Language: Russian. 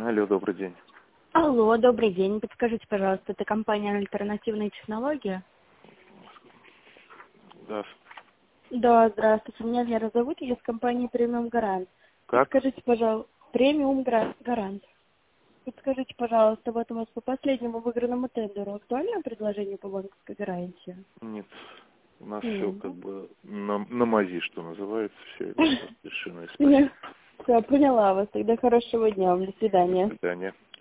Алло, добрый день. Алло, добрый день. Подскажите, пожалуйста, это компания «Альтернативные технологии»? Да. Да, здравствуйте. Меня Вера зовут, я из компании «Премиум Гарант». Как? Подскажите, пожалуйста, «Премиум Гарант». Подскажите, пожалуйста, вот у вас по последнему выигранному тендеру актуальное предложение по банковской гарантии? Нет. У нас все Нет. как бы на мази, что называется, все это решено. Спасибо. Все, поняла вас. Тогда хорошего дня вам. До До свидания. свидания.